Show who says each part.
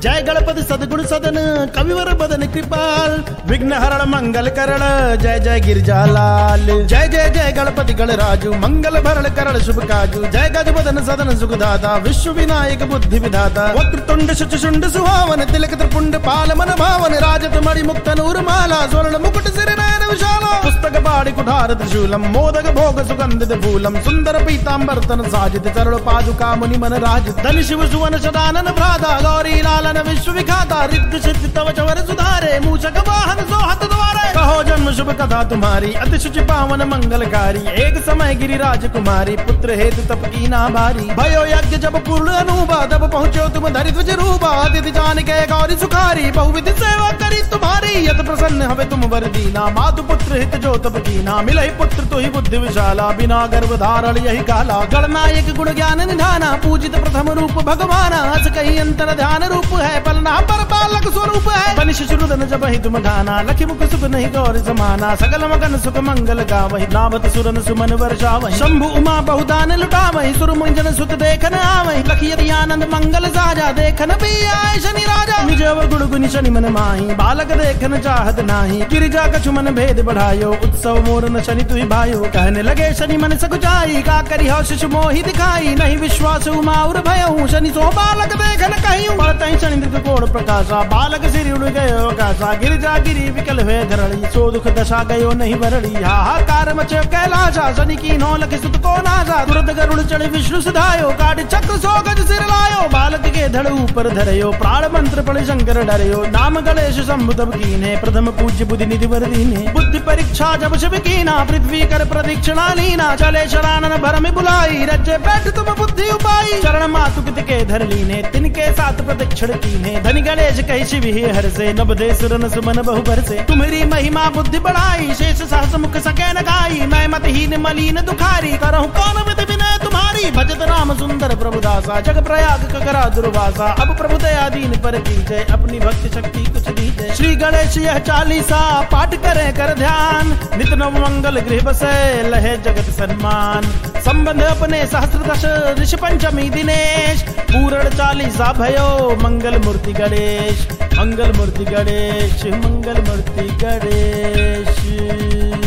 Speaker 1: जय गणपति सदगुण सदन कविवर बदन कृपाल विघ्न हरण मंगल करण जय जय गिरजालाल। जय जय जय गणपति गणराजू मंगल भरण करण शुभ काजू जय गज बदन सदन सुखदाता विश्व विनायक बुद्धि विधाता वक्रतुंड शुचुंड सुहावन तिलक त्रिपुंड पाल मन भावन राजत मणि मुक्त नूर माला स्वर्ण मुकुट सिर नयन विशाला पुस्तक बाड़ी कुठार त्रिशूलम मोदक भोग सुगंधित फूलम सुंदर पीतांबर तन साजित चरण पादुका मुनि मन राज धन शिव सुवन सदानन भ्राता गौरी लालन विश्व विखाता रिद्ध सिद्ध तव चवर सुधारे मूषक वाहन सोहत द्वारे कहो जन्म शुभ कथा तुम्हारी अति शुचि पावन मंगलकारी एक समय गिरि राजकुमारी पुत्र हेतु तप की ना भारी भयो यज्ञ जब पूर्ण अनुभा तब पहुँचो तुम धरि ध्वज रूपा अतिथि जान के गौरी सुखारी बहुविधि सेवा करी तुम्हारी यत प्रसन्न हवे तुम वर दीना मातु पुत्र हित जो तप कीना मिलहि पुत्र तो ही बुद्धि विशाला बिना गर्भ धारण यही काला गणनायक गुण ज्ञान निधाना पूजित प्रथम रूप भगवाना अस कही अंतर ध्यान रूप है पलना पर बालक स्वरूप है बनि शिशुरुदन जब ही तुम ढाना लखि मुख सुख नहीं गौर समाना सकल मगन सुख मंगल गावहि नावत सुरन सुमन वर्षावहि शंभु उमा बहुदान लुटावहि सुर मंजन सुत देखन आवहि लखि यदि आनंद मंगल साजा देखन भी आए शनि राजा निज गुण गुनि शनि मन माही बालक देखन चाहत नाही गिरिजा कछु मन भेद बढ़ायो उत्सव मोर न शनि तुहि भायो कहने लगे शनि मन सकुचाई का करी हो शिशु मोहि दिखाई नहीं विश्वास उमा और भयउ शनि सो बालक देखन कहियो पड़तहि शनि मृग कोड़ प्रकाशा बालक सिर उड़ गयो आकाशा गिरिजा गिरी विकल हुए धरणी सो दुख दशा गयो नहीं भरणी हाहाकार मचो कैलाशा शनि की नौ लख सुत को नाशा तुरंत गरुड़ चढ़ विष्णु सुधायो काट चक्र सो गज सिर लायो बालक के धड़ ऊपर धरयो प्राण मंत्र पढ़ शंकर डरयो नाम गणेश शंभु तब कीने प्रथम पूज्य बुद्धि निधि वर दीने बुद्धि परीक्षा जब शिव कीना पृथ्वी कर प्रदीक्षिणा लीना चले शरानन भरम बुलाई रज्जे बैठ तुम बुद्धि उपाई चरण मातु कित के धर लीने तिनके साथ प्रदक्षिण कीने धनि गणेश कही शिव ही हर से नभ दे सुरन सुमन बहु भर से तुम्हारी महिमा बुद्धि बढ़ाई शेष सहस मुख सके न गाई मैं मतहीन मलिन दुखारी करहु कौन विधि विनय तुम्हारी भजत राम सुंदर प्रभुदासा जग प्रयाग ककरा दुर्वासा अब प्रभु दया दीन पर कीजय अपनी भक्ति शक्ति कुछ दीजय श्री गणेश यह चालीसा पाठ करे कर ध्यान नित नव मंगल गृह बसे लहे जगत सन्मान संबंध अपने सहस्र दश ऋषि पंचमी दिनेश पूर्ण चालीसा भयो मंगल मूर्ति गणेश मंगल मूर्ति गणेश मंगल मूर्ति गणेश।